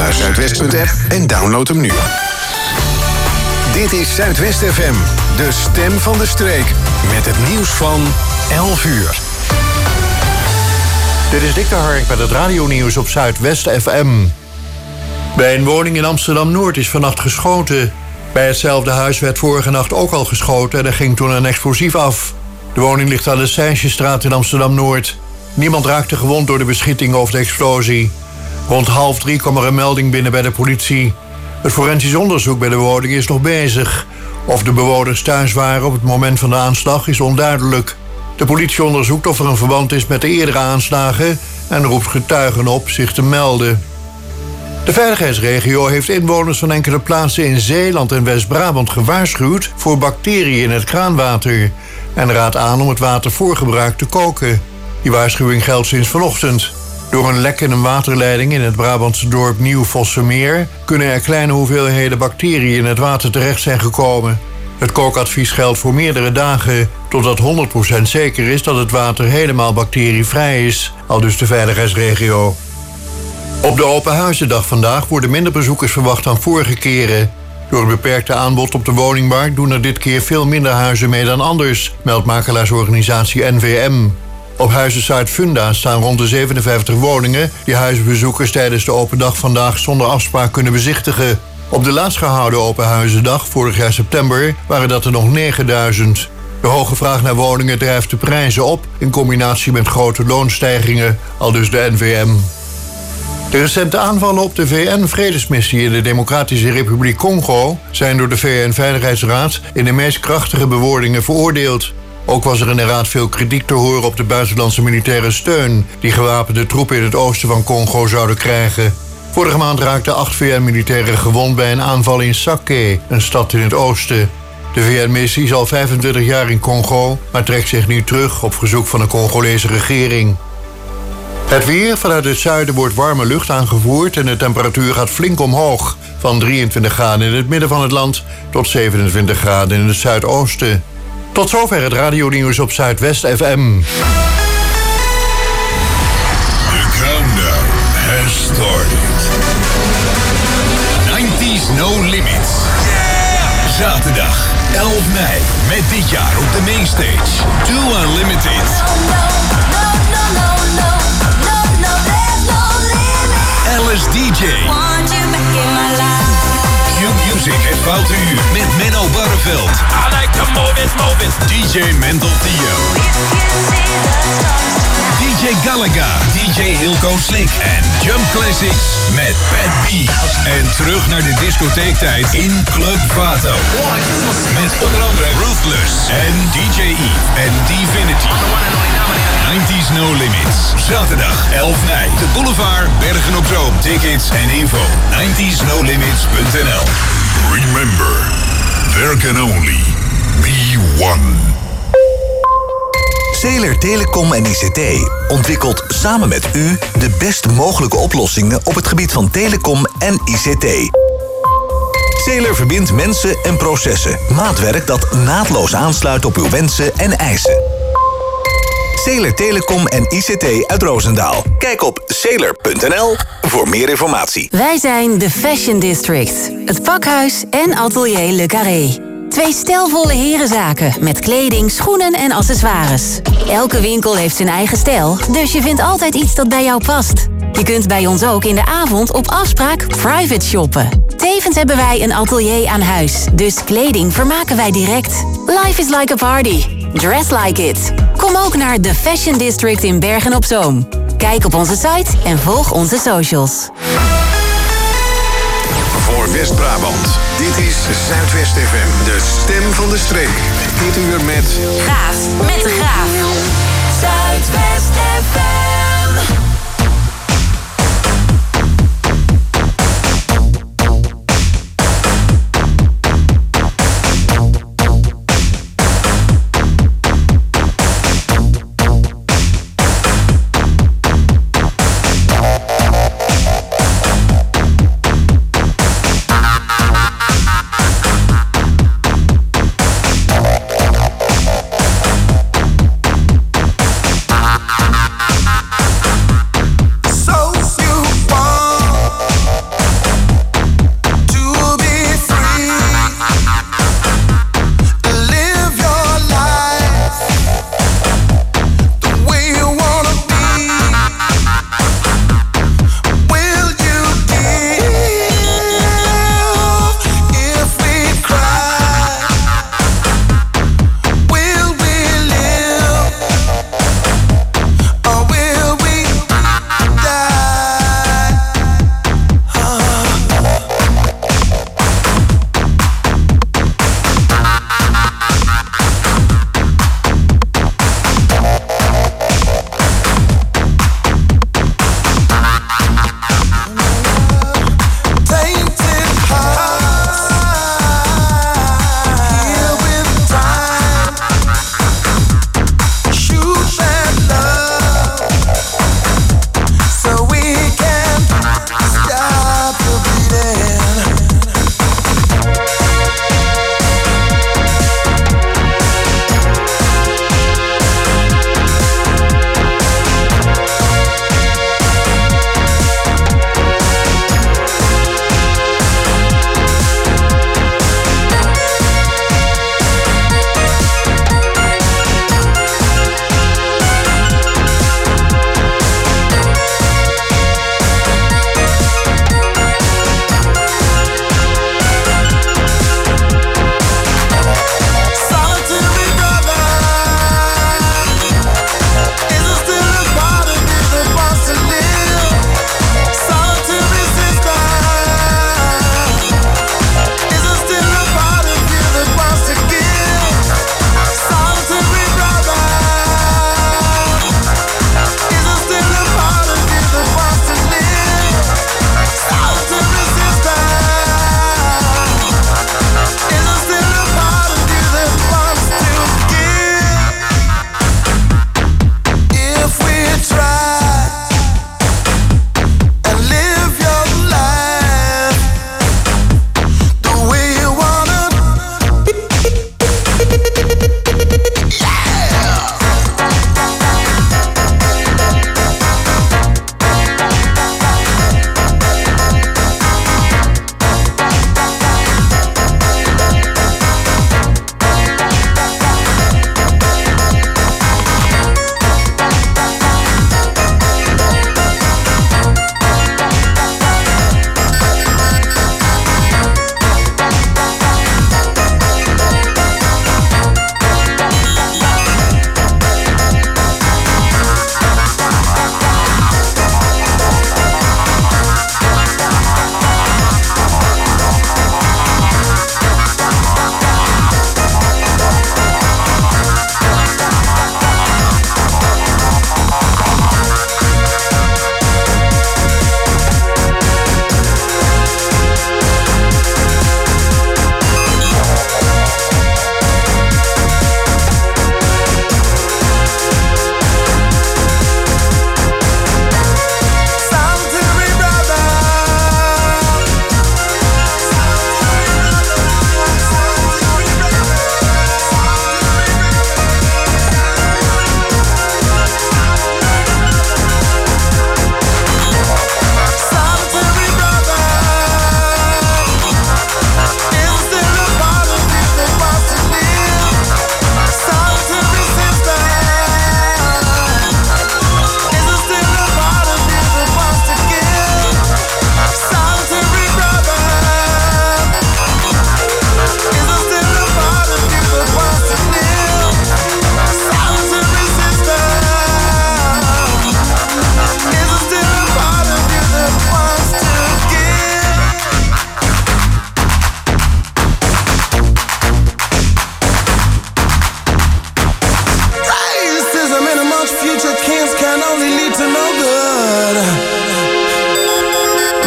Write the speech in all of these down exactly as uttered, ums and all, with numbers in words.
naar zuidwest punt f m en download hem nu. Dit is Zuidwest F M, de stem van de streek. Met het nieuws van elf uur. Dit is Dick de Hark met het radionieuws op Zuidwest F M. Bij een woning in Amsterdam-Noord is vannacht geschoten. Bij hetzelfde huis werd vorige nacht ook al geschoten en er ging toen een explosief af. De woning ligt aan de Sijsjestraat in Amsterdam-Noord. Niemand raakte gewond door de beschieting of de explosie. Rond half drie kwam er een melding binnen bij de politie. Het forensisch onderzoek bij de woning is nog bezig. Of de bewoners thuis waren op het moment van de aanslag is onduidelijk. De politie onderzoekt of er een verband is met de eerdere aanslagen en roept getuigen op zich te melden. De veiligheidsregio heeft inwoners van enkele plaatsen in Zeeland en West-Brabant gewaarschuwd voor bacteriën in het kraanwater en raadt aan om het water voor gebruik te koken. Die waarschuwing geldt sinds vanochtend. Door een lek in een waterleiding in het Brabantse dorp Nieuw-Vossemeer kunnen er kleine hoeveelheden bacteriën in het water terecht zijn gekomen. Het kookadvies geldt voor meerdere dagen, totdat honderd procent zeker is dat het water helemaal bacterievrij is, aldus de veiligheidsregio. Op de Open Huizendag vandaag worden minder bezoekers verwacht dan vorige keren. Door het beperkte aanbod op de woningmarkt doen er dit keer veel minder huizen mee dan anders, meldt makelaarsorganisatie N V M. Op huizensite Funda staan rond de zevenenvijftig woningen die huisbezoekers tijdens de open dag vandaag zonder afspraak kunnen bezichtigen. Op de laatst gehouden Open Huizendag, vorig jaar september, waren dat er nog negenduizend. De hoge vraag naar woningen drijft de prijzen op in combinatie met grote loonstijgingen, aldus de N V M. De recente aanvallen op de V N-vredesmissie in de Democratische Republiek Congo zijn door de V N-veiligheidsraad in de meest krachtige bewoordingen veroordeeld. Ook was er in de raad veel kritiek te horen op de buitenlandse militaire steun die gewapende troepen in het oosten van Congo zouden krijgen. Vorige maand raakten acht V N-militairen gewond bij een aanval in Sake, een stad in het oosten. De V N-missie is al vijfentwintig jaar in Congo, maar trekt zich nu terug op verzoek van de Congolese regering. Het weer. Vanuit het zuiden wordt warme lucht aangevoerd en de temperatuur gaat flink omhoog. Van drieëntwintig graden in het midden van het land tot zevenentwintig graden in het zuidoosten. Tot zover het radionieuws op Zuidwest F M. The countdown has started. nineties No Limits. Zaterdag elf mei met dit jaar op de mainstage Too Unlimited. Alice D J. Q-Music het Foute Uur met Menno Barreveld. I like to move it, move it. D J Mental Theo. D J Galaga. D J Hilco Slick. En Jump Classics met Pat B. En terug naar de discotheektijd in Club Vato. Met onder andere Ruthless en D J E en Divinity. nineties No Limits. Zaterdag elf mei. De Boulevard, Bergen op Zoom. Tickets en info. nineties no limits punt n l. Remember, there can only be one. Zeeler Telecom en I C T ontwikkelt samen met u de best mogelijke oplossingen op het gebied van telecom en I C T. Zeeler verbindt mensen en processen. Maatwerk dat naadloos aansluit op uw wensen en eisen. Zeeler Telecom en I C T uit Roosendaal. Kijk op zeeler punt n l voor meer informatie. Wij zijn de Fashion District. Het pakhuis en atelier Le Carré. Twee stijlvolle herenzaken met kleding, schoenen en accessoires. Elke winkel heeft zijn eigen stijl, dus je vindt altijd iets dat bij jou past. Je kunt bij ons ook in de avond op afspraak private shoppen. Tevens hebben wij een atelier aan huis, dus kleding vermaken wij direct. Life is like a party. Dress like it. Kom ook naar The Fashion District in Bergen op Zoom. Kijk op onze site en volg onze socials. Voor West-Brabant, dit is Zuidwest F M, de stem van de streek. Dit uur met... Graaf, met de Graaf. Zuidwest F M.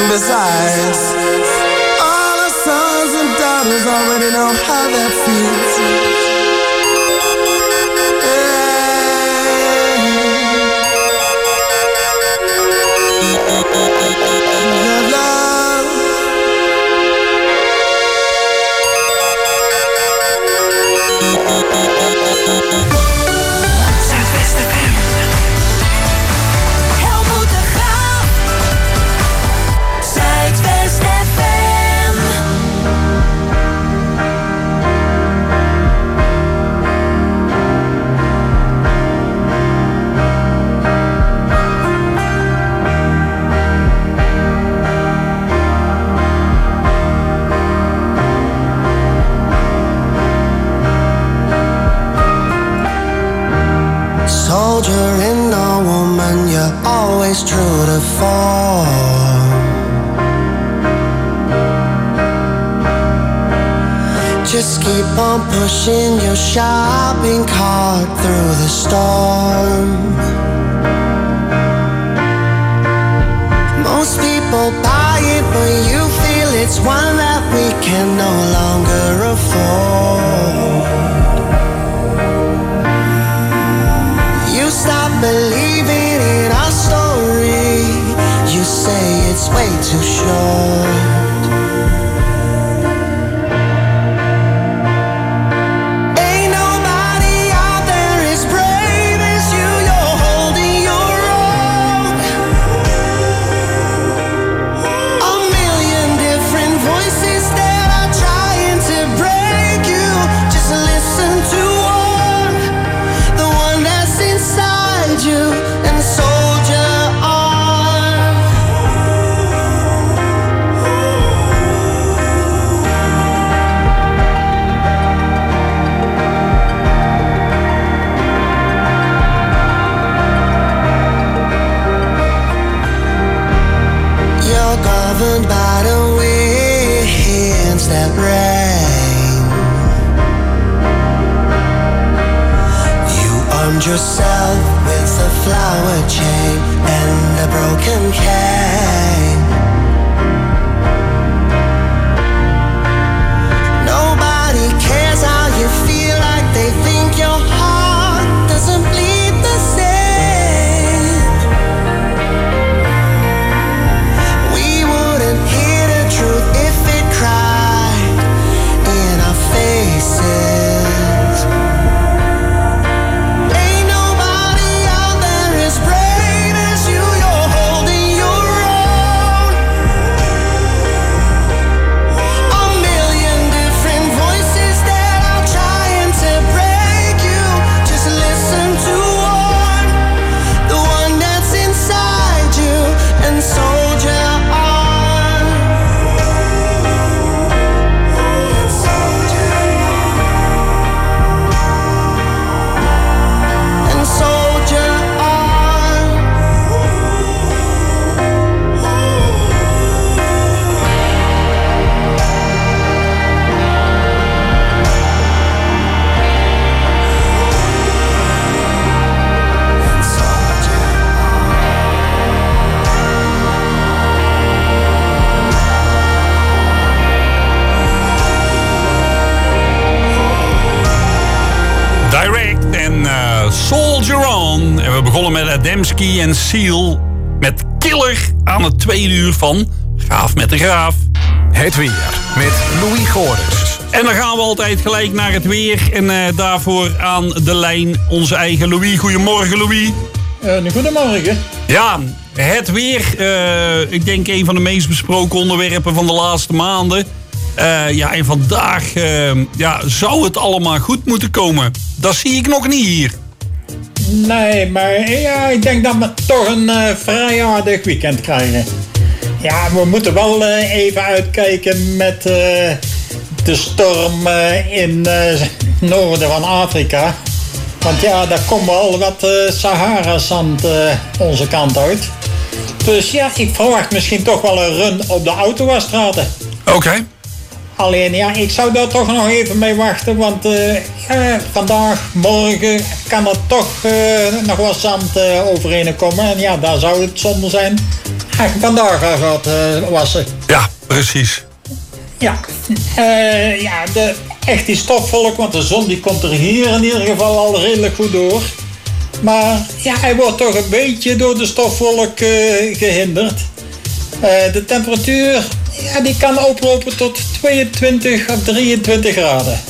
Besides, all our sons and daughters already know how that feels. Soldier in a woman, you're always true to form. Just keep on pushing your shopping cart through the storm. Most people buy it, but you feel it's one that we can no longer afford. Stop believing in our story. You say it's way too short. Ain't nobody out there as brave as you. You're holding your own. A million different voices that are trying to break you. Just listen to one, the one that's inside you, and soldier on. You're governed by the winds that rain. You armed yourself with a flower chain and a broken cane. Nobody cares how you feel, like they think your heart doesn't bleed the same. We wouldn't hear the truth if it cried in our faces. Ain't nobody out there as brave as you. You're holding your own. A million different voices that are trying to break you. Just listen to one, the one that's inside you, and soldier on. Soldier on. And soldier on. Direct en uh, Soldier On. En we begonnen met Adamski en Seal met Killer aan het tweede uur van Graaf met de Graaf. Het weer met Louis Goris. En dan gaan we altijd gelijk naar het weer. En uh, daarvoor aan de lijn onze eigen Louis. Goedemorgen, Louis. Uh, goedemorgen. Ja, het weer. Uh, ik denk een van de meest besproken onderwerpen van de laatste maanden. Uh, ja, en vandaag uh, ja, zou het allemaal goed moeten komen. Dat zie ik nog niet hier. Nee, maar ja, ik denk dat we toch een uh, vrij aardig weekend krijgen. Ja, we moeten wel uh, even uitkijken met uh, de storm uh, in het uh, noorden van Afrika. Want ja, daar komt wel wat uh, Sahara-zand uh, onze kant uit. Dus ja, ik verwacht misschien toch wel een run op de autowasstraten. Oké. Okay. Alleen ja, ik zou daar toch nog even mee wachten. Want uh, ja, vandaag, morgen kan er toch uh, nog wat zand uh, overheen komen. En ja, daar zou het zonde zijn vandaag al gaat uh, wassen. Ja, precies. Ja, uh, ja de, echt die stofwolk, want de zon die komt er hier in ieder geval al redelijk goed door. Maar ja, hij wordt toch een beetje door de stofwolk uh, gehinderd. Uh, de temperatuur ja, die kan oplopen tot tweeëntwintig of drieëntwintig graden.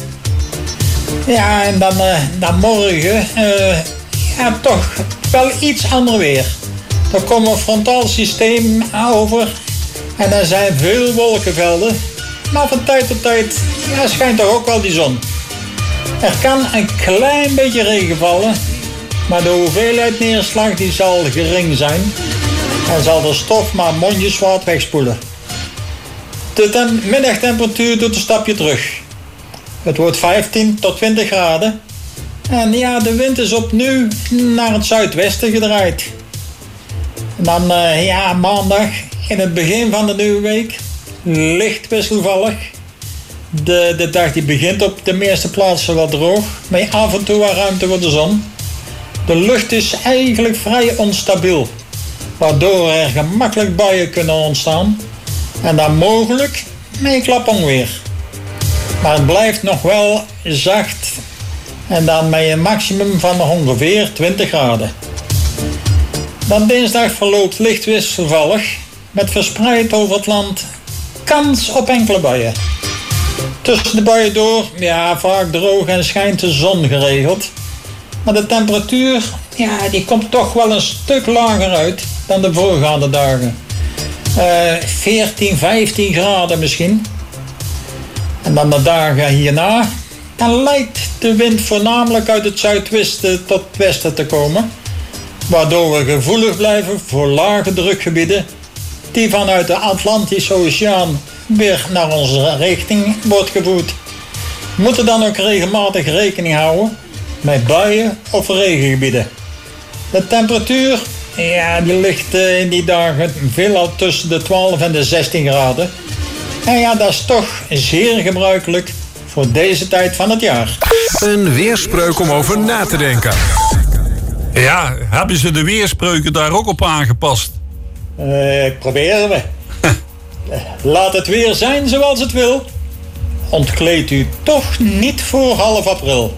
Ja, en dan, uh, dan morgen uh, ja, toch wel iets ander weer. Er komt een frontaal systeem over en er zijn veel wolkenvelden. Maar van tijd tot tijd ja, schijnt toch ook wel die zon. Er kan een klein beetje regen vallen, maar de hoeveelheid neerslag die zal gering zijn en zal de stof maar mondjesmaat wegspoelen. De tem- middagtemperatuur doet een stapje terug. Het wordt vijftien tot twintig graden. En ja, de wind is opnieuw naar het zuidwesten gedraaid. En dan uh, ja, maandag in het begin van de nieuwe week licht wisselvallig. De, de dag die begint op de meeste plaatsen wel droog, met af en toe wat ruimte voor de zon. De lucht is eigenlijk vrij onstabiel, waardoor er gemakkelijk buien kunnen ontstaan. En dan mogelijk met klap onweer. Maar het blijft nog wel zacht. En dan met een maximum van ongeveer twintig graden. Dan dinsdag verloopt licht wisselvallig. Met verspreid over het land kans op enkele buien. Tussen de buien door, ja, vaak droog en schijnt de zon geregeld. Maar de temperatuur, ja, die komt toch wel een stuk lager uit dan de voorgaande dagen. Uh, veertien, vijftien graden misschien. En dan de dagen hierna, dan lijkt de wind voornamelijk uit het zuidwesten tot het westen te komen. Waardoor we gevoelig blijven voor lage drukgebieden die vanuit de Atlantische Oceaan weer naar onze richting wordt gevoerd. We moeten dan ook regelmatig rekening houden met buien of regengebieden. De temperatuur, ja, die ligt in die dagen veelal tussen de twaalf en de zestien graden. En ja, dat is toch zeer gebruikelijk voor deze tijd van het jaar. Een weerspreuk om over na te denken. Ja, hebben ze de weerspreuken daar ook op aangepast? Uh, proberen we. Laat het weer zijn zoals het wil. Ontkleed u toch niet voor half april.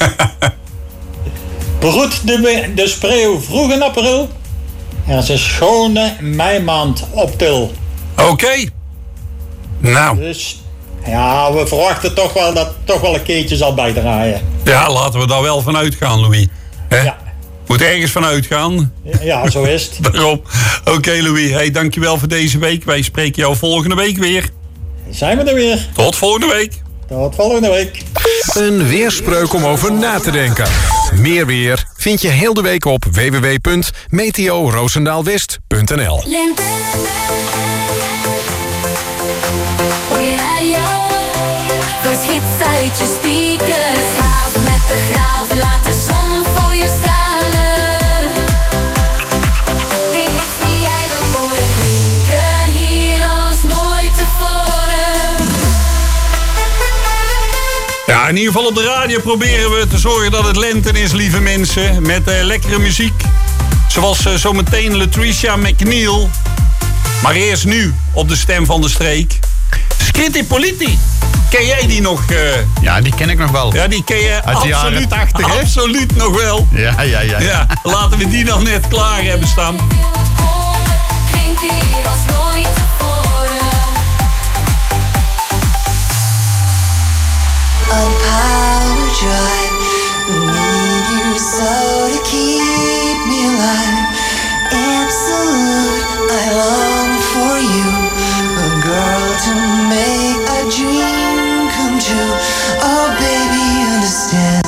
Broed de, de spreeuw vroeg in april. Er is een schone meimaand op til. Oké. Okay. Nou. Dus ja, we verwachten toch wel dat het toch wel een keertje zal bijdraaien. Ja, laten we daar wel van uitgaan, Louis. He? Ja. Moet ergens van uitgaan. Ja, zo is het. Daarom. Oké, okay, Louis. Hey, dankjewel voor deze week. Wij spreken jou volgende week weer. Zijn we er weer. Tot volgende week. Tot volgende week. Een weerspreuk om over na te denken. Meer weer vind je heel de week op w w w punt meteo roosendaalwest punt n l. Uit je speakers, haal met de graaf, laat de zon voor je stralen. Dit zie jij de mooie klinken hier als nooit tevoren. Ja, in ieder geval op de radio proberen we te zorgen dat het lente is, lieve mensen. Met uh, lekkere muziek. Zoals uh, zometeen Latricia McNeil. Maar eerst nu op de stem van de streek. Scritti Politti. Ken jij die nog? Uh... Ja, die ken ik nog wel. Ja, die ken je uit de absoluut, jaren tachtig, hè? Absoluut nog wel. Ja, ja, ja. Ja, laten we die dan net klaar hebben staan. On power drive, need you so to keep me alive. Absolute, I long for you, a girl to make a dream come true. Oh baby, understand.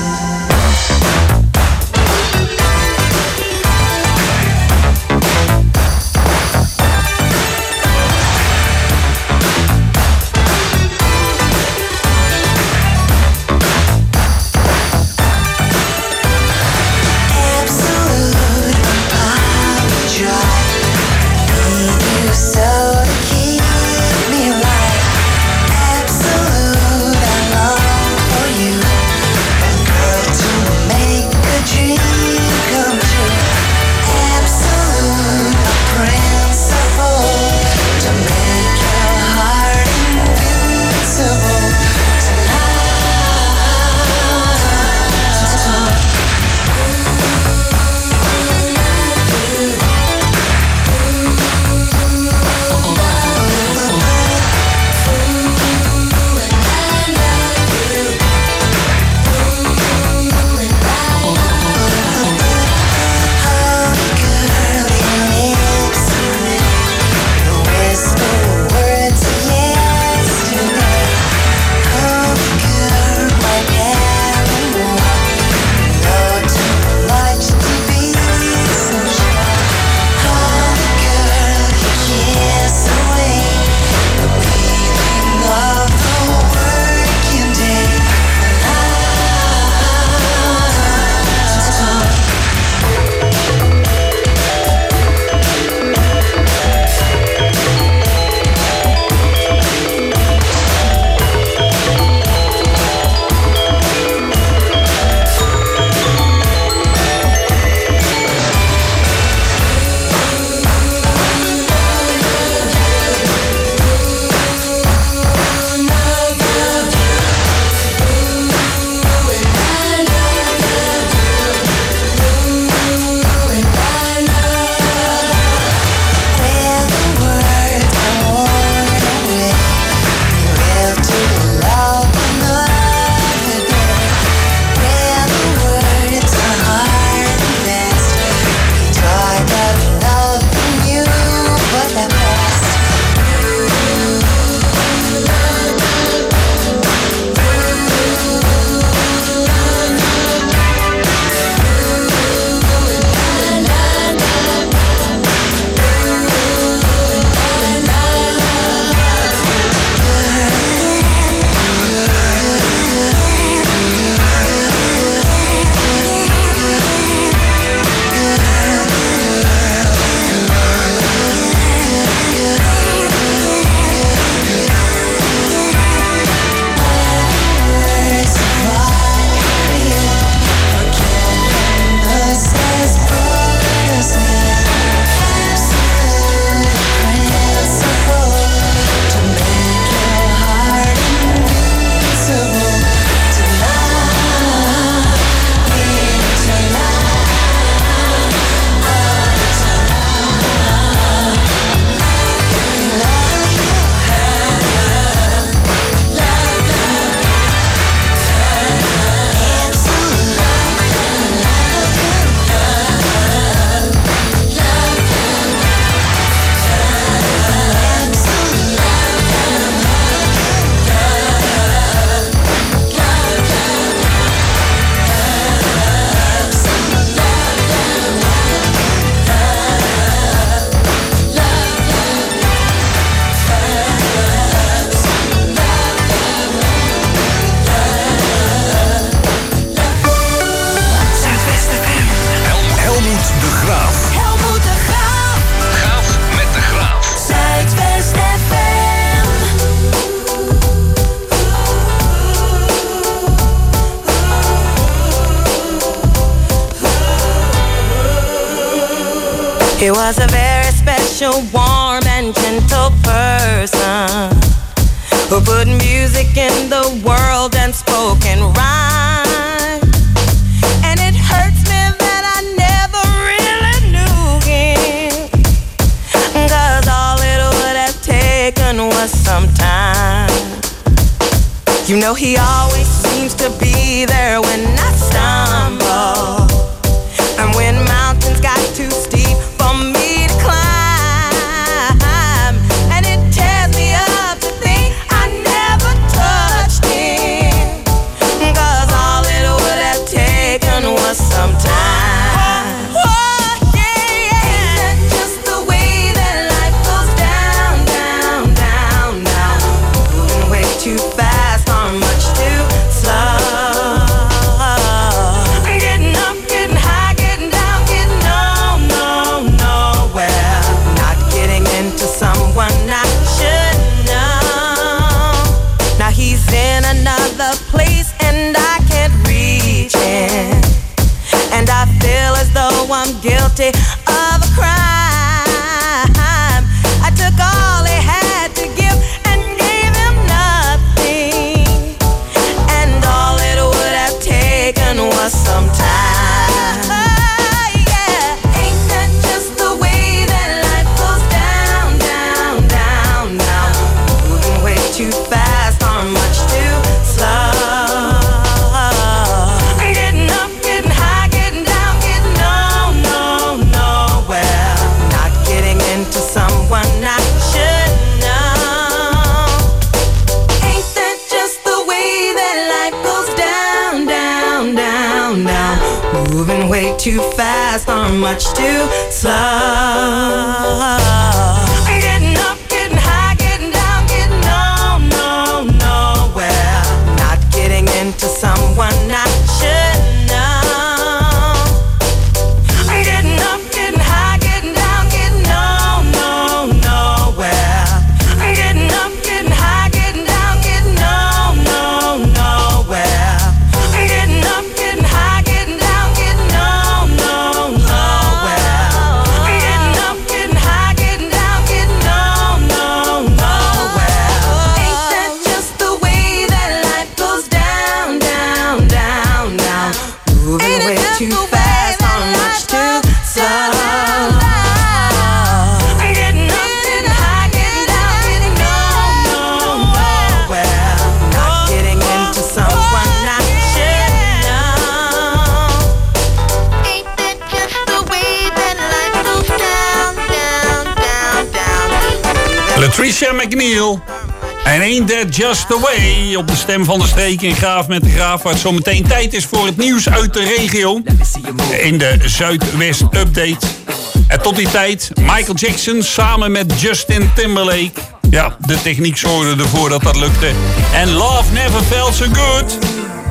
was a very special, warm and gentle person who put music in the world and spoke in rhyme. And it hurts me that I never really knew him, 'cause all it would have taken was some time. You know he always seems to be there when I stumble, and when mountains got too steep for me to climb. And it tears me up to think I never touched him, 'cause all it would have taken was some time. Oh, yeah, yeah. Ain't that just the way that life goes down, down, down, down? Moving way too fast or much too slow. Getting up, getting high, getting down, getting on, no, nowhere. Not getting into someone I should know. Now he's in another place and I can't reach him, and I feel as though I'm guilty of a crime. I took all he had to give and gave him nothing, and all it would have taken was some time. Oh, yeah. Ain't that just the way that life goes down, down, down, down? Moving way too fast or much too slow. Getting up, getting high, getting down, getting on, no, nowhere. Not getting into someone I should know. Ain't that just the way that life goes down, down, down, down? Moving way too fast or much too slow. Getting up, getting high, getting down, getting on, no, nowhere. Not getting into someone I should know. Getting up, getting high, getting down, getting on, no, nowhere. Getting up, getting high, getting down, getting on, no, nowhere. Getting up, getting high, getting down, getting on, no, nowhere. Getting up, getting high, getting down, getting on, no, nowhere. Ain't that just the way that life goes down, down, down, down? Moving way too fast or much too slow. Getting up, getting high, getting down, getting on, no, nowhere. Not getting into someone I should know. Ain't that just the way that life goes down, down, down, down? Latricia McNeil. En Ain't That Just The Way op de stem van de streek in Graaf met de Graaf. Waar het zo meteen tijd is voor het nieuws uit de regio. In de Zuidwest Update. En tot die tijd Michael Jackson samen met Justin Timberlake. Ja, de techniek zorgde ervoor dat dat lukte. En Love Never Felt So Good.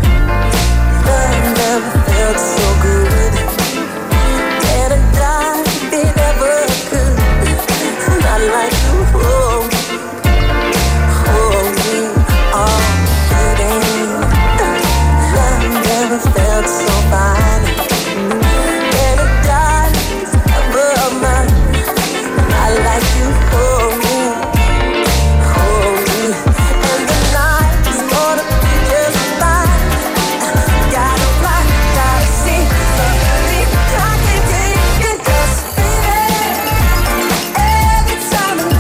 Felt so fine, and it dies above mine. I like you, hold me, hold me, and the night is gonna be just fine. Gotta fly, gotta see, I can't take it, just baby. Every time I'm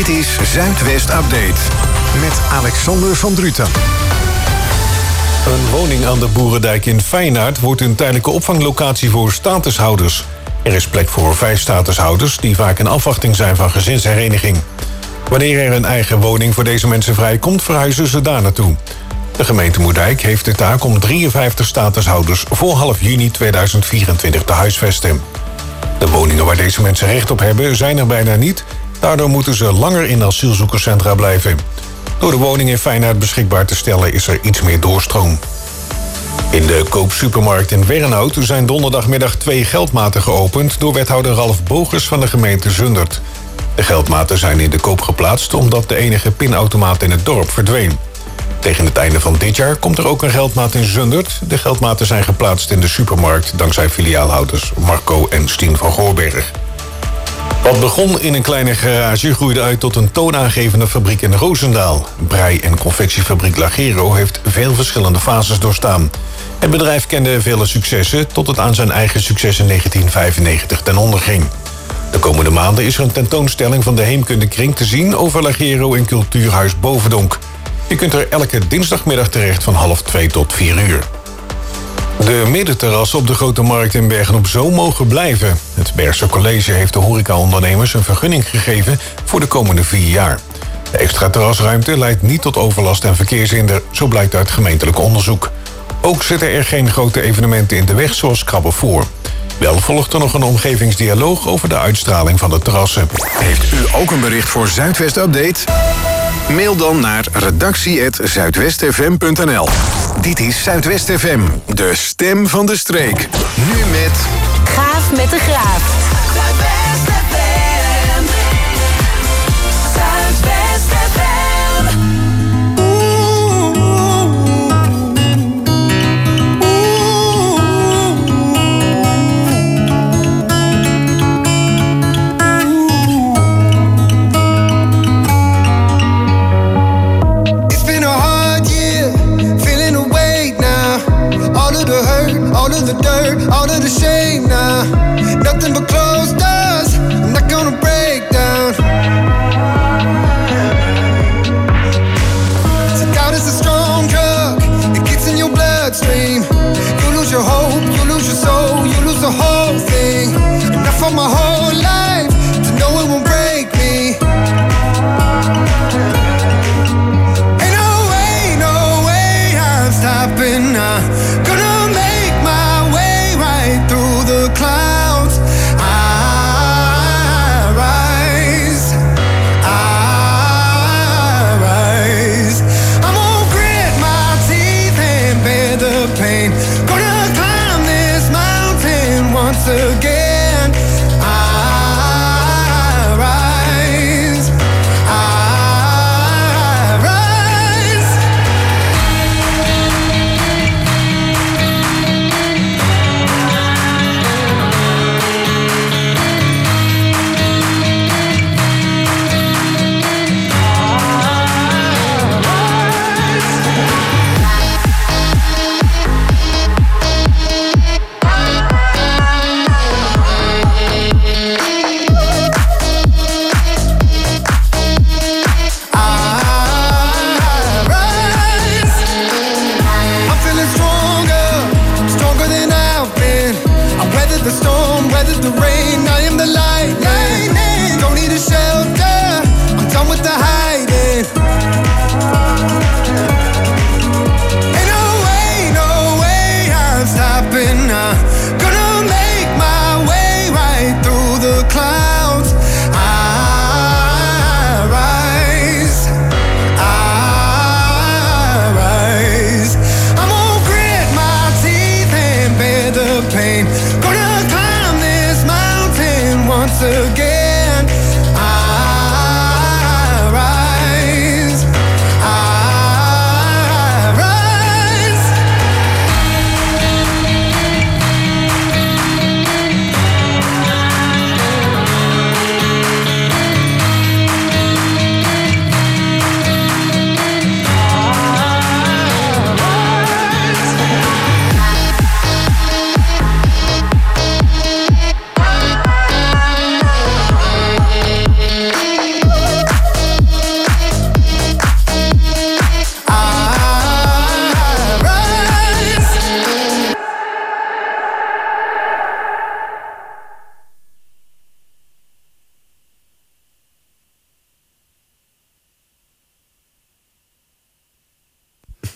Dit is Zuidwest Update met Alexander van Druten. Een woning aan de Boerendijk in Feyenoord wordt een tijdelijke opvanglocatie voor statushouders. Er is plek voor vijf statushouders die vaak in afwachting zijn van gezinshereniging. Wanneer er een eigen woning voor deze mensen vrijkomt, verhuizen ze daar naartoe. De gemeente Moerdijk heeft de taak om drieënvijftig statushouders voor half juni tweeduizend vierentwintig te huisvesten. De woningen waar deze mensen recht op hebben zijn er bijna niet. Daardoor moeten ze langer in asielzoekerscentra blijven. Door de woning in Feyenoord beschikbaar te stellen is er iets meer doorstroom. In de koopsupermarkt in Wernhout zijn donderdagmiddag twee geldmaten geopend door wethouder Ralf Bogers van de gemeente Zundert. De geldmaten zijn in de koop geplaatst omdat de enige pinautomaat in het dorp verdween. Tegen het einde van dit jaar komt er ook een geldmaat in Zundert. De geldmaten zijn geplaatst in de supermarkt dankzij filiaalhouders Marco en Stien van Goorberg. Wat begon in een kleine garage groeide uit tot een toonaangevende fabriek in Roosendaal. Brei- en confectiefabriek Lagero heeft veel verschillende fases doorstaan. Het bedrijf kende vele successen tot het aan zijn eigen succes in negentien vijfennegentig ten onder ging. De komende maanden is er een tentoonstelling van de Heemkundekring te zien over Lagero in Cultuurhuis Bovendonk. Je kunt er elke dinsdagmiddag terecht van half twee tot vier uur. De middenterrassen op de Grote Markt in Bergen-op-Zoom mogen blijven. Het Bergse College heeft de horecaondernemers een vergunning gegeven voor de komende vier jaar. De extra terrasruimte leidt niet tot overlast en verkeershinder, zo blijkt uit gemeentelijk onderzoek. Ook zitten er geen grote evenementen in de weg, zoals krabben voor. Wel volgt er nog een omgevingsdialoog over de uitstraling van de terrassen. Heeft u ook een bericht voor Zuidwest Update? Mail dan naar redactie at zuidwestfm punt n l. Dit is Zuidwest F M, de stem van de streek. Nu met... Gaaf met de Graaf. Zuidwest F M. Zuidwest F M. All of the dirt, all of the shame now. Nothing but closed doors.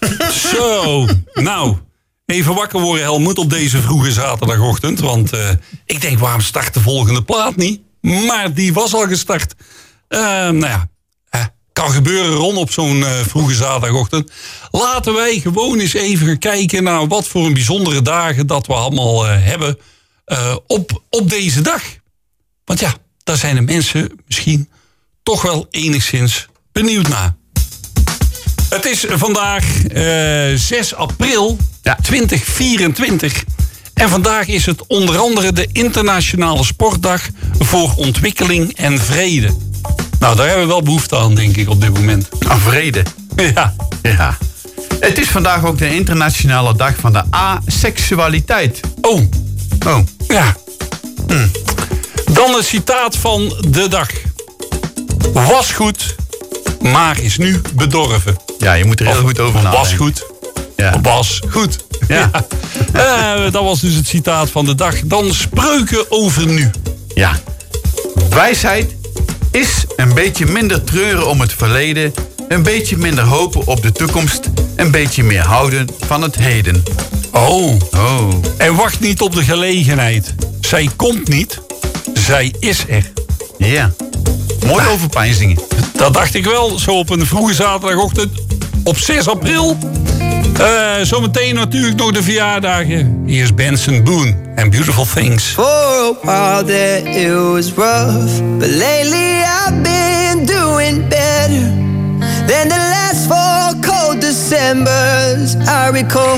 Zo, nou, even wakker worden Helmoet op deze vroege zaterdagochtend. Want uh, ik denk, waarom start de volgende plaat niet? Maar die was al gestart. Uh, nou ja, uh, kan gebeuren Ron op zo'n uh, vroege zaterdagochtend. Laten wij gewoon eens even gaan kijken naar wat voor een bijzondere dagen dat we allemaal uh, hebben uh, op, op deze dag. Want ja, daar zijn de mensen misschien toch wel enigszins benieuwd naar. Het is vandaag uh, zes april ja. twintig vierentwintig. En vandaag is het onder andere de Internationale Sportdag voor Ontwikkeling en Vrede. Nou, daar hebben we wel behoefte aan, denk ik, op dit moment. Aan vrede? Ja. ja. Het is vandaag ook de Internationale Dag van de Aseksualiteit. Oh. Oh. Ja. Hm. Dan een citaat van de dag. Was goed, maar is nu bedorven. Ja, je moet er heel of, goed over nadenken. Was goed, ja. was goed. Ja. ja. Uh, dat was dus het citaat van de dag. Dan spreuken over nu. Ja. Wijsheid is een beetje minder treuren om het verleden, een beetje minder hopen op de toekomst, een beetje meer houden van het heden. Oh. oh. En wacht niet op de gelegenheid. Zij komt niet, zij is er. Ja. Mooi nou, overpeinzingen. Dat dacht ik wel, zo op een vroege zaterdagochtend op zes april. Uh, zometeen natuurlijk nog de verjaardagen. Hier is Benson Boone en Beautiful Things. For a while there it was rough, but lately I've been doing better than the last four cold Decembers I recall.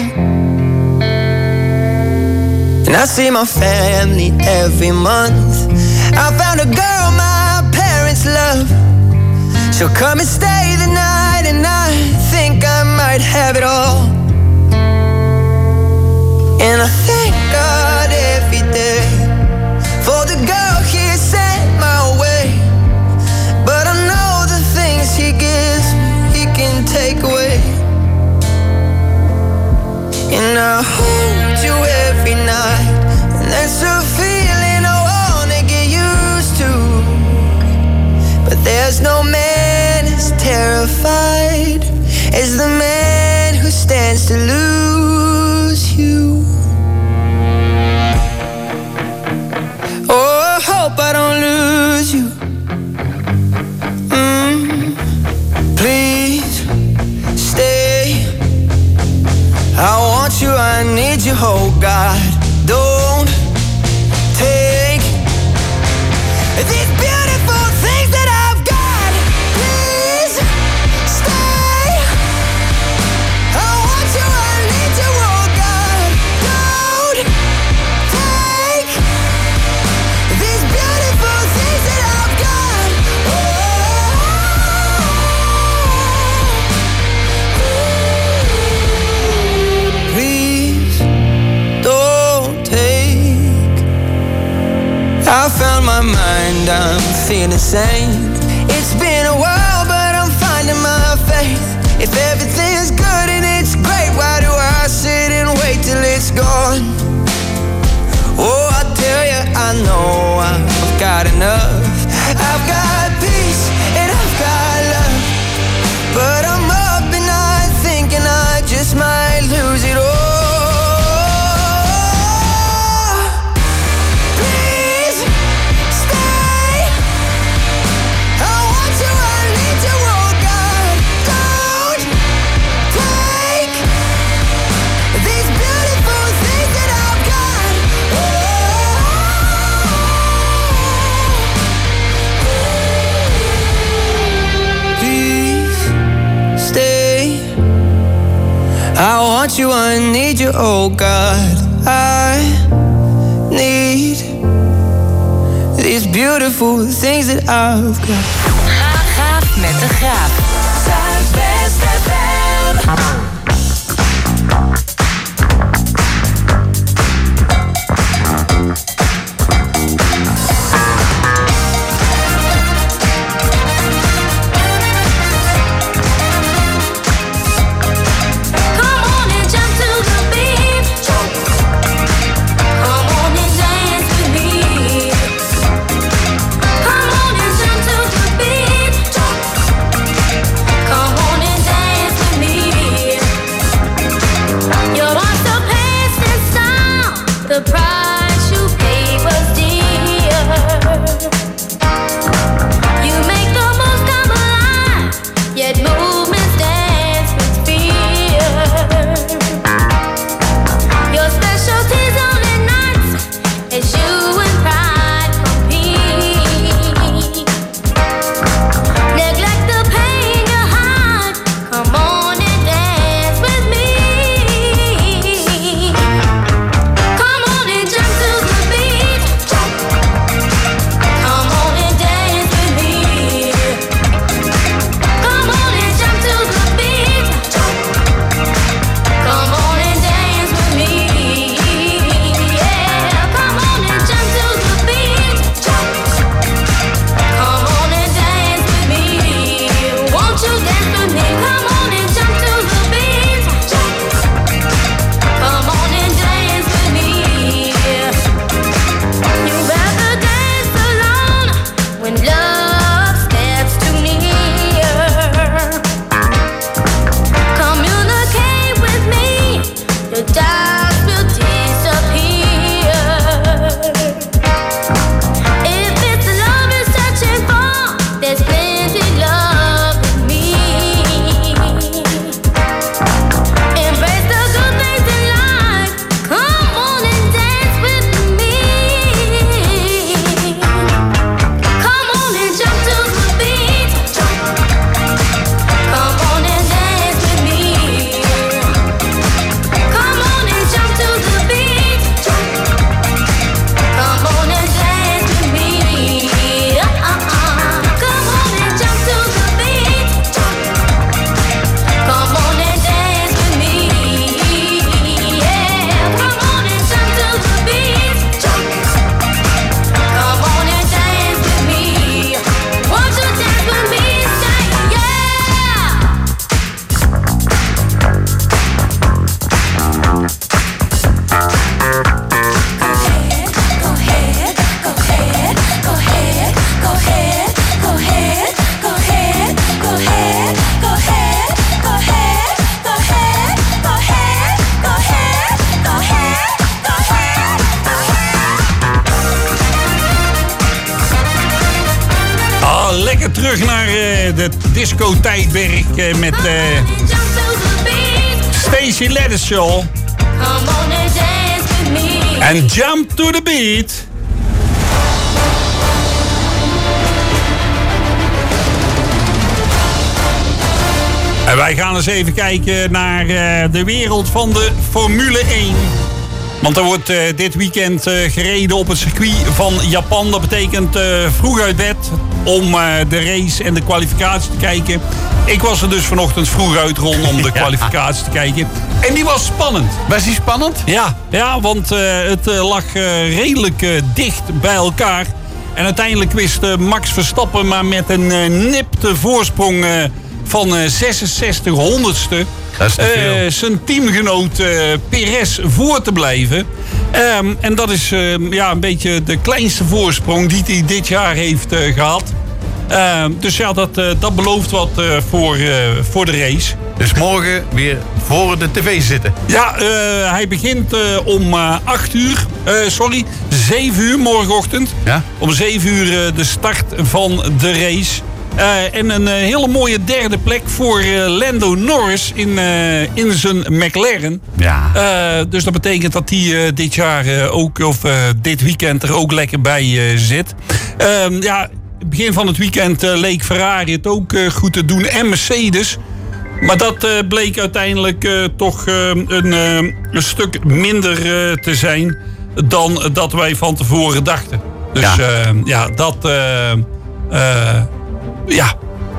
And I see my family every month. I found a girl my parents love. She'll come and stay the night, and I think I might have it all. And I thank God every day for the girl He sent my way. But I know the things He gives me, He can take away. And I hold you every night, and that's a feeling I wanna get used to. But there's no man as terrified as the man who stands to lose you. Oh, I hope I don't lose you. Mm, please stay. I want you, I need you, oh God. Don't take these beautiful things that I've got. Please stay. I want you, I need you, oh God. Don't take these beautiful things that I've got. Oh, please don't take. I found my mind, I'm feeling sane. It's been a while, but I'm finding my faith. If everything's good and it's great, why do I sit and wait till it's gone? Oh, I tell you, I know I've got enough. I've got peace and I've got love. But I'm up and I'm thinking I just might lose it all. I want you, I need you, oh God. I need these beautiful things that I've got. Gaaf met de Graaf. Zuidwest F M. lekker terug naar uh, de disco-tijdperk uh, met uh, Stacey Laddershaw. En Jump to the Beat. En wij gaan eens even kijken naar uh, de wereld van de Formule één. Want er wordt uh, dit weekend uh, gereden op het circuit van Japan. Dat betekent uh, vroeg uit bed om uh, de race en de kwalificatie te kijken. Ik was er dus vanochtend vroeg uit rond om de kwalificatie te kijken. En die was spannend. Was die spannend? Ja, ja want uh, het uh, lag uh, redelijk uh, dicht bij elkaar. En uiteindelijk wist uh, Max Verstappen maar met een uh, nipte voorsprong uh, van uh, zesenzestig honderdste... Dat is te veel. Uh, zijn teamgenoot uh, Perez voor te blijven. Um, en dat is uh, ja, een beetje de kleinste voorsprong die hij dit jaar heeft uh, gehad. Uh, dus ja, dat, uh, dat belooft wat uh, voor, uh, voor de race. Dus morgen weer voor de tv zitten. Ja, uh, hij begint uh, om uh, acht uur. Uh, sorry, zeven uur morgenochtend. Ja? Om zeven uur uh, de start van de race. Uh, en een uh, hele mooie derde plek voor uh, Lando Norris in, uh, in zijn McLaren. Ja. Uh, dus dat betekent dat hij uh, dit jaar uh, ook, of uh, dit weekend er ook lekker bij uh, zit. Uh, ja, begin van het weekend uh, leek Ferrari het ook uh, goed te doen en Mercedes. Maar dat uh, bleek uiteindelijk uh, toch uh, een, uh, een stuk minder uh, te zijn dan dat wij van tevoren dachten. Dus ja, uh, ja dat... Uh, uh, Ja.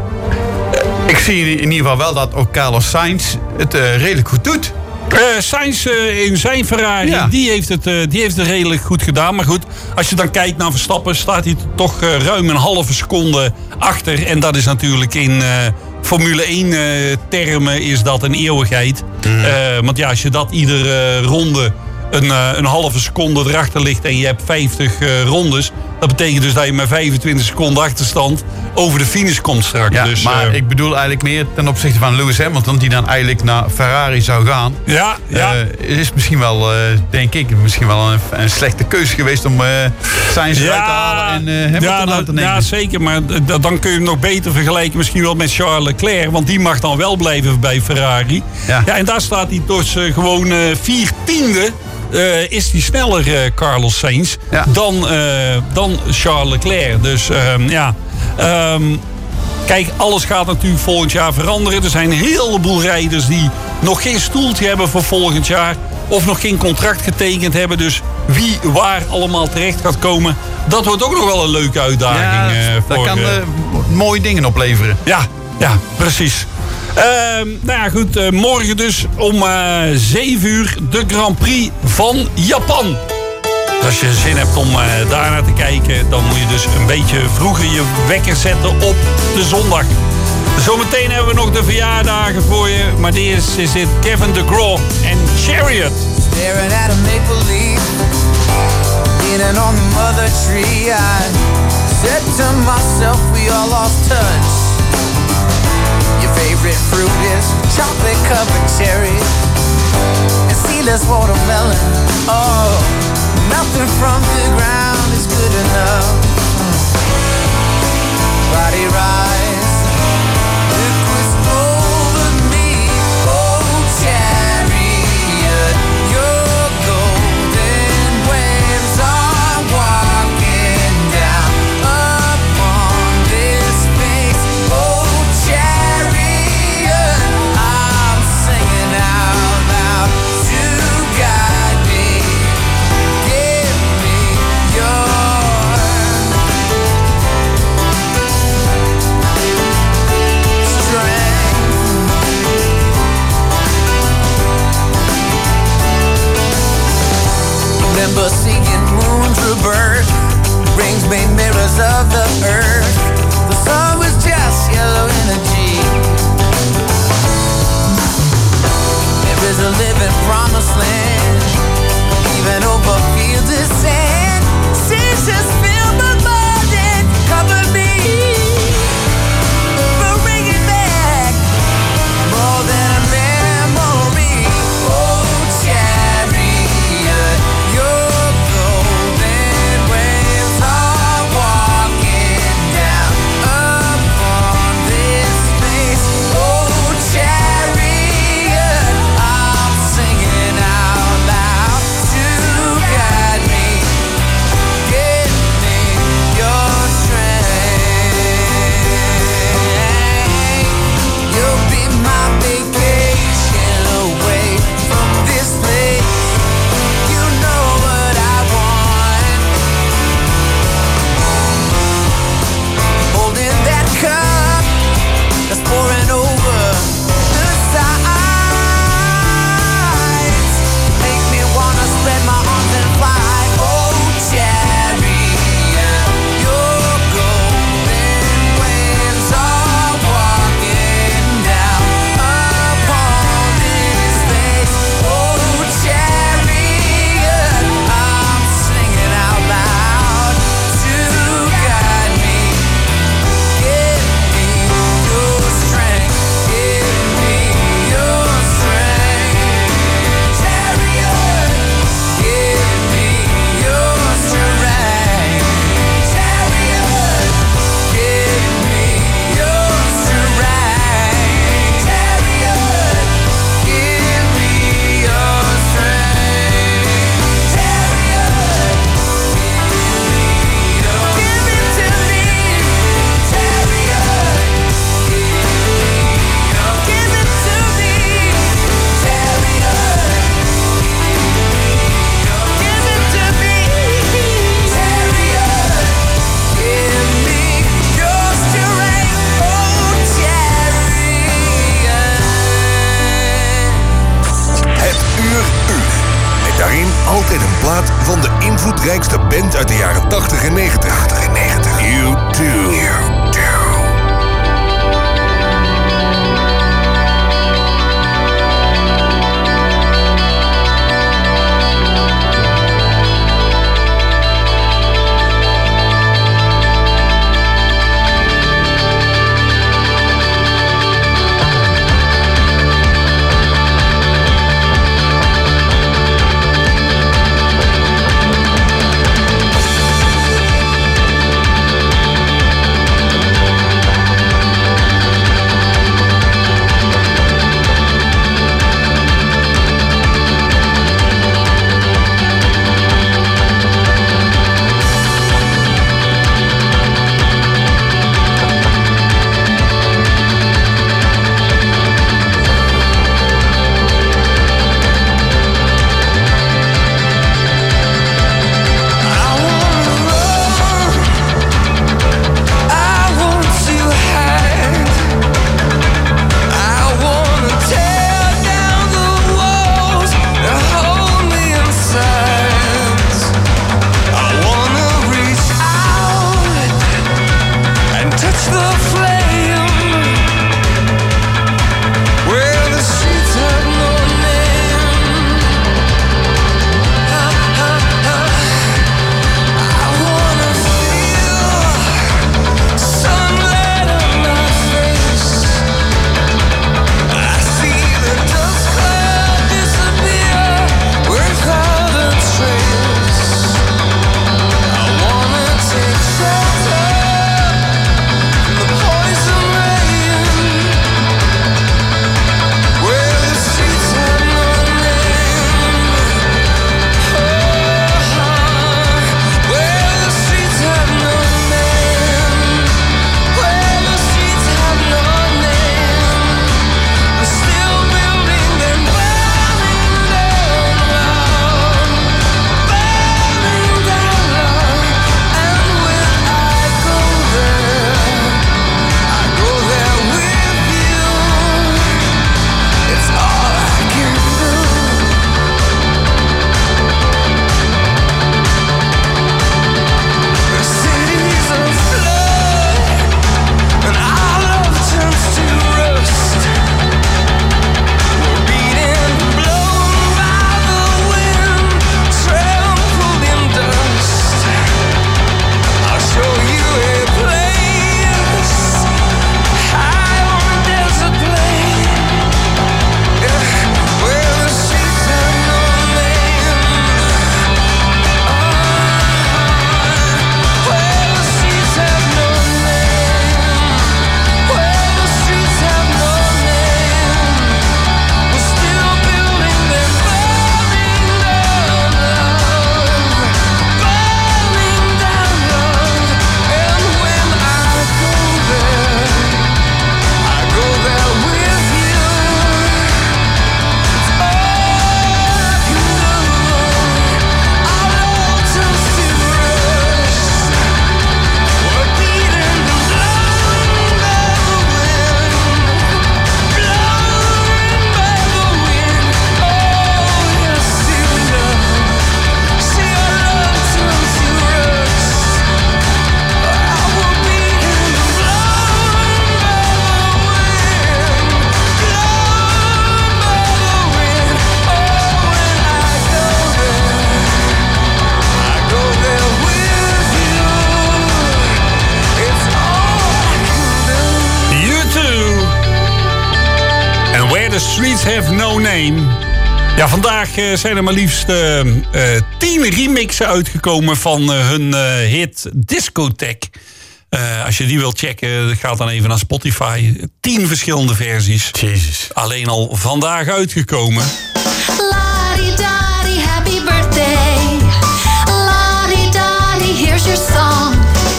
Ik zie in ieder geval wel dat ook Carlos Sainz het uh, redelijk goed doet. Uh, Sainz uh, in zijn Ferrari, ja. die, heeft het, uh, die heeft het redelijk goed gedaan. Maar goed, als je dan kijkt naar Verstappen, staat hij toch uh, ruim een halve seconde achter. En dat is natuurlijk in uh, Formule één uh, termen is dat een eeuwigheid. Mm. Uh, want ja, als je dat iedere ronde een, uh, een halve seconde erachter ligt en je hebt vijftig uh, rondes, dat betekent dus dat je met vijfentwintig seconden achterstand over de finish komt straks. Ja, dus, maar uh, ik bedoel eigenlijk meer ten opzichte van Lewis Hamilton, die dan eigenlijk naar Ferrari zou gaan. Ja, ja. Uh, is misschien wel, uh, denk ik, misschien wel een, een slechte keuze geweest om uh, Sainz eruit ja, te halen en uh, Hamilton ja, aan te nemen. Ja, zeker. Maar d- dan kun je hem nog beter vergelijken misschien wel met Charles Leclerc. Want die mag dan wel blijven bij Ferrari. Ja, ja en daar staat hij dus uh, gewoon uh, vier tiende. Uh, is die sneller, uh, Carlos Sainz, ja. dan, uh, dan Charles Leclerc. Dus uh, ja, um, kijk, alles gaat natuurlijk volgend jaar veranderen. Er zijn een heleboel rijders die nog geen stoeltje hebben voor volgend jaar. Of nog geen contract getekend hebben. Dus wie waar allemaal terecht gaat komen, dat wordt ook nog wel een leuke uitdaging. Ja, uh, dat voor, kan uh, uh, mooie dingen opleveren. Ja, ja, precies. Uh, nou ja, goed. Uh, morgen dus om uh, zeven uur de Grand Prix van Japan. Dus als je zin hebt om uh, daar naar te kijken, dan moet je dus een beetje vroeger je wekker zetten op de zondag. Zometeen hebben we nog de verjaardagen voor je. Maar eerst is dit Kevin DeGraw en Chariot. Staring at a maple leaf, leaning on the mother tree. I said to myself, we all lost touch. Your favorite fruit is chocolate covered cherry and seedless watermelon. Oh, nothing from the ground is good enough. Body rise, look what's over me. Oh, chariot, your golden waves are walking down upon this space. Oh, chariot, I'm singing out loud to guide me. Give me your uitgaat van de invloedrijkste band uit de jaren tachtig en negentig. U twee. Have No Name. Ja, vandaag uh, zijn er maar liefst uh, uh, tien remixen uitgekomen van uh, hun uh, hit Discotheque. Uh, als je die wilt checken, ga dan even naar Spotify. Tien verschillende versies. Jezus. Alleen al vandaag uitgekomen. La-di-da-di, happy birthday. La-di-da-di, here's your song.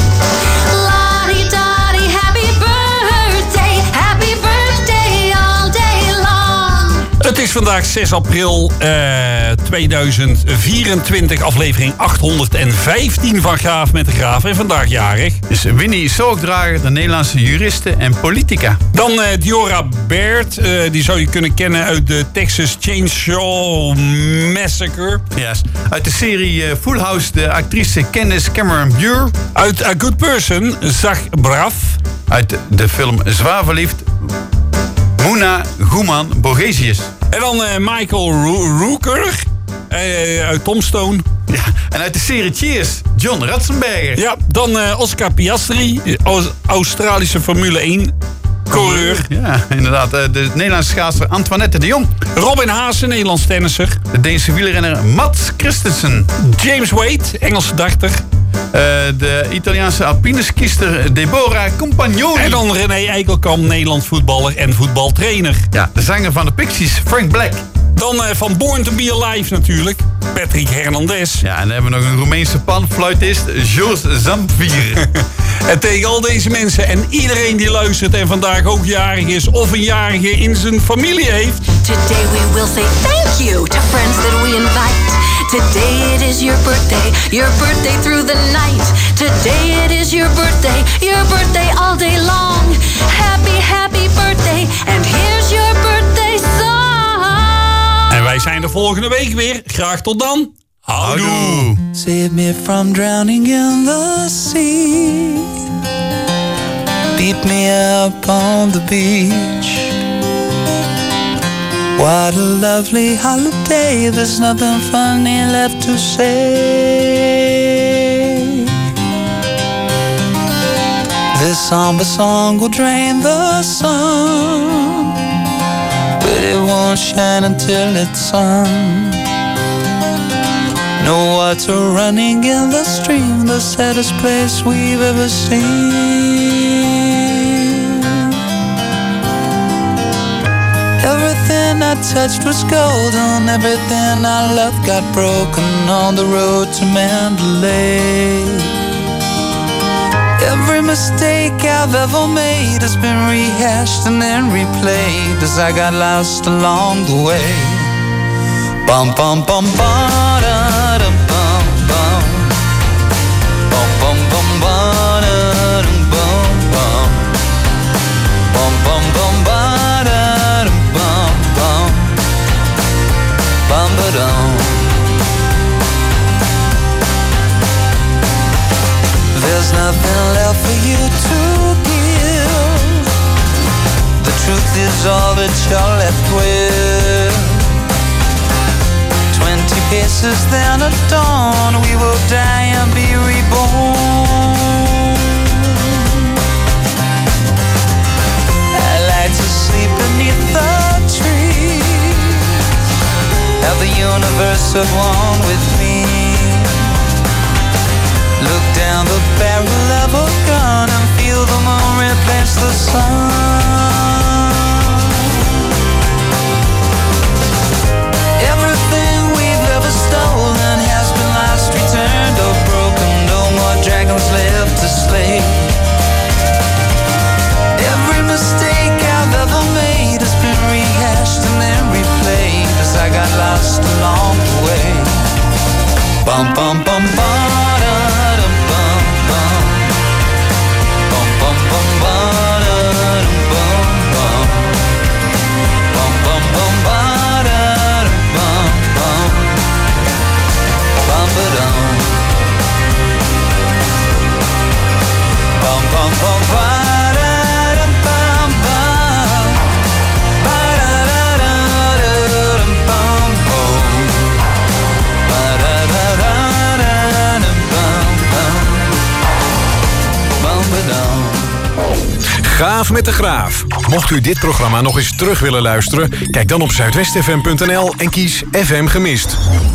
La-di-da-di, happy birthday. Happy birthday all day long. Het is is vandaag zes april uh, tweeduizend vierentwintig, aflevering achthonderdvijftien van Graaf met de Graaf. En vandaag jarig is Winnie Zorgdrager, de Nederlandse juriste en politica. Dan uh, Diora Baird, uh, die zou je kunnen kennen uit de Texas Chainsaw Massacre. Yes. Uit de serie uh, Full House de actrice Candice Cameron Bure. Uit A Good Person, Zach Braff. Uit de film Zwaar Verliefd, Muna Guman Borgesius. En dan uh, Michael Ro- Rooker uh, uit Tombstone. Ja, en uit de serie Cheers, John Ratzenberger. Ja, dan uh, Oscar Piastri, Australische Formule één coureur. Ja, inderdaad. De Nederlandse schaatser Antoinette de Jong. Robin Haase, Nederlands tennisser. De Deense wielrenner Mats Christensen. James Wade, Engelse dachter. Uh, de Italiaanse alpineskiester Deborah Compagnoni. En dan René Eikelkamp, Nederlands voetballer en voetbaltrainer. Ja, de zanger van de Pixies, Frank Black. Dan uh, van Born to Be Alive natuurlijk, Patrick Hernandez. Ja, en dan hebben we nog een Roemeense panfluitist, Jos Zamfir. En tegen al deze mensen en iedereen die luistert en vandaag ook jarig is of een jarige in zijn familie heeft. Today we will say thank you to friends that we invite. Today it is your birthday, your birthday through the night. Today it is your birthday, your birthday all day long. Happy, happy birthday, and here's your birthday song. En wij zijn er volgende week weer. Graag tot dan. Houdoe. Save me from drowning in the sea. Beat me up on the beach. What a lovely holiday. There's nothing funny left to say. This somber song will drain the sun, but it won't shine until it's sung. No water running in the stream, the saddest place we've ever seen. Everything I touched was golden, everything I loved got broken on the road to Mandalay. Every mistake I've ever made has been rehashed and then replayed as I got lost along the way. Bum bum bum ba da dum bum bum. Bum bum bum ba da dum bum bum. Bum bum bum ba da dum bum bum. Bum ba dum. There's nothing left for you to give. The truth is all that you're left with. Twenty paces then at dawn, we will die and be reborn. I like to sleep beneath the trees, have the universe at one with me. Look down the barrel of a gun and feel the moon replace the sun. Everything we've ever stolen has been lost, returned or broken. No more dragons left to slay. Every mistake I've ever made has been rehashed and then replayed as I got lost along the way. Bum bum bum bum. Graaf met de Graaf. Mocht u dit programma nog eens terug willen luisteren, kijk dan op zuidwest f m punt n l en kies F M gemist.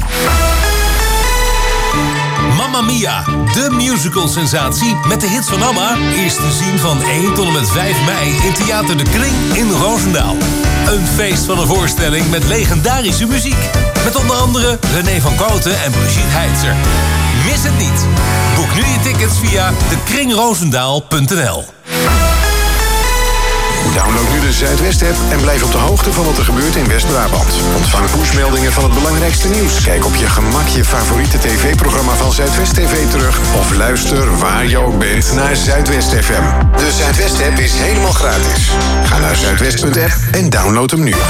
Mamma Mia, de musical-sensatie met de hits van ABBA, is te zien van één tot en met vijf mei in Theater de Kring in Roosendaal. Een feest van een voorstelling met legendarische muziek. Met onder andere René van Kooten en Brigitte Heitzer. Mis het niet. Boek nu je tickets via de kring roosendaal punt n l. Download nu de Zuidwest-app en blijf op de hoogte van wat er gebeurt in West-Brabant. Ontvang pushmeldingen van het belangrijkste nieuws. Kijk op je gemak je favoriete tv-programma van Zuidwest T V terug. Of luister waar je ook bent naar Zuidwest F M. De Zuidwest-app is helemaal gratis. Ga naar zuidwest punt app en download hem nu.